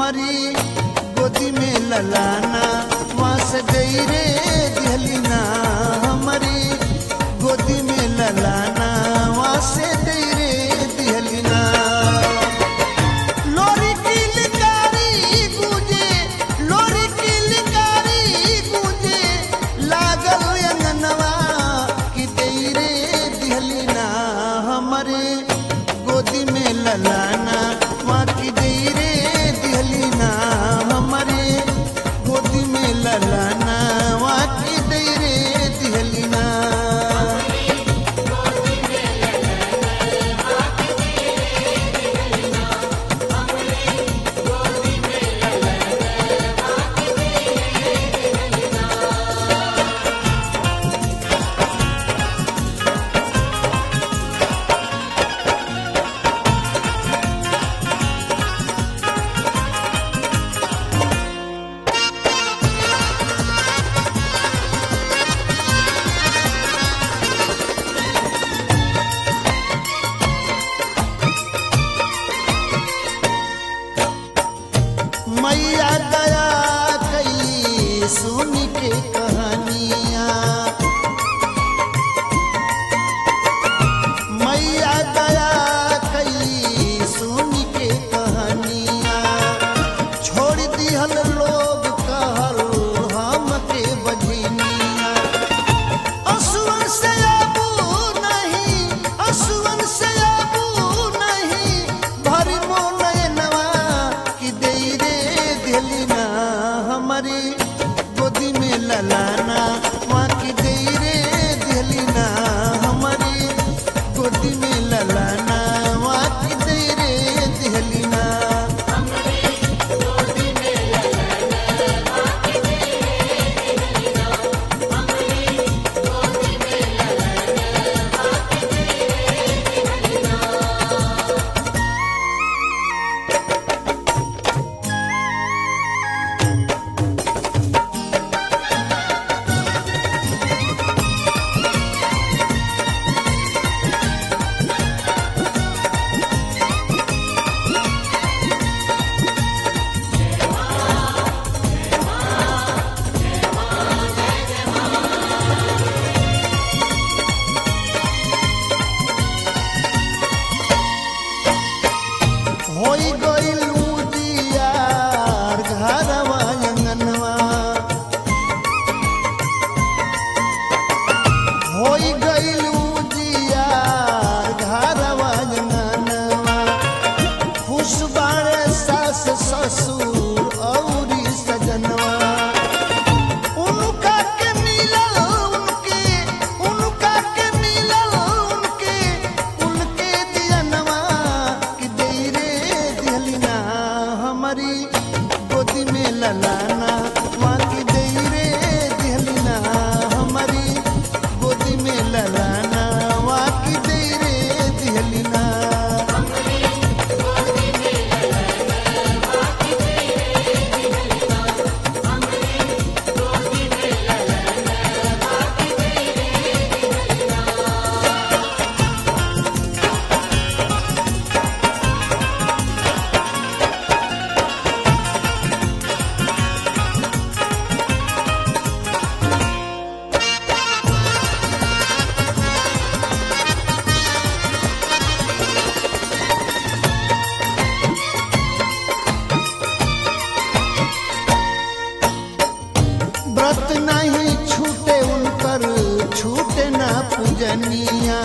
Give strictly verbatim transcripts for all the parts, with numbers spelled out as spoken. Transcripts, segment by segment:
हमारी गोदी में ललाना वहाँ से गई रे दिहलीना हमारी गोदी में ललाना वहाँ से गई रे दिहलीना। लोरी की लिकारी गूंजे लोरी की लिकारी गूंजे लागल अंगनवा की गई रे दिहलीना हमारे गोदी में ललाना वहाँ की गई रे दिहलीना हमारे गोदी में ललाना वहाँ की गई रे दिहलीना। मैया दया कैली सुन के कहानियाँ मैया दया कैली सुन के कहानियाँ छोड़ दिहल लोग कहल हम के बजनिया। असुवन से आबू नहीं असुवन से आबू नहीं भरी मोनयनवा की दई रे दिहलीना हमारी गोदी में ललाना वहाँ की दई रे दिहलीना हमारी गोदी में ललाना वहाँ की दई रे दिहलीना। होई गइल उजियार घरवा अंगनवा होई गइल उजियार घरवा अंगनवा खुश बाड़े सास ससुर औरी सजनवा। उनका के मिलल उनके उनका के मिलल उनके उनके दियनवा की दई रे दिहलीना हमारी गोदी में ललाना वहाँ की दई रे दिहलीना हमारी गोदी में ललाना वहाँ की दई रे दिहलीना। व्रत नहीं छूटे उनकर छूटे ना पूजनिया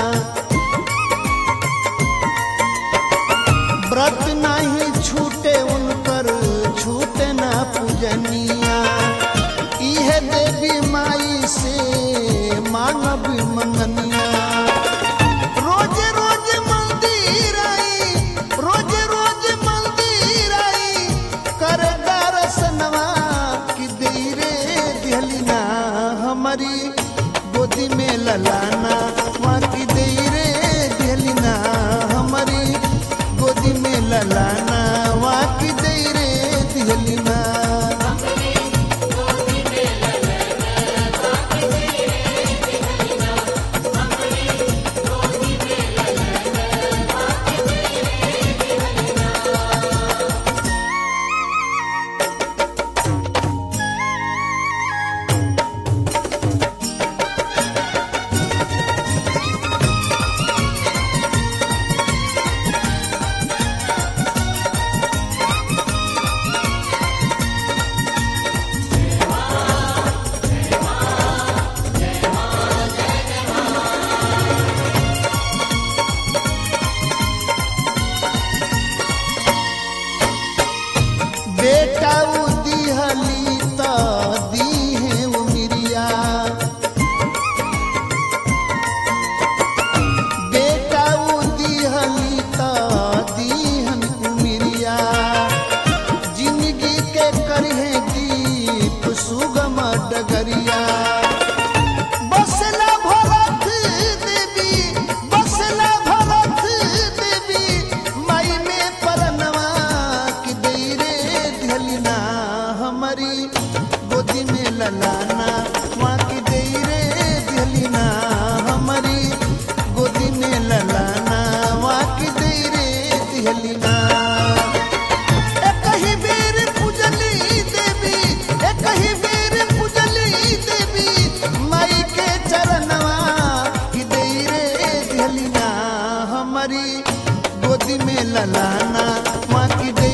व्रत नहीं छूटे उनकर छूटे ना पूजनिया। इहे देवी माई से मांगब मंगनिया। रोज रोज मंदिर आई रोज रोज मंदिर आई कर दर्शनवा की दई रे दिहलीना हमारी गोदी में ललाना वहाँ की दई रे दिहलीना हमारी गोदी में ललाना वहाँ की दई रे दिहलीना। करिहे दीप सुगम डगरिया। बसला भरत देवी बसला भरत देवी माई में परनवा कि दई रे दिहलिना हमारी गोदी में ललाना माँ की दई रे दिहलिना हमारी गोदी में ललाना माँ की दई रे दिहलिना। एक ही बेर पूजली देवी एक ही बेर पूजली देवी माई के चरणवा कि दई रे दिहलिना हमारी गोदी में ललाना माँ की दई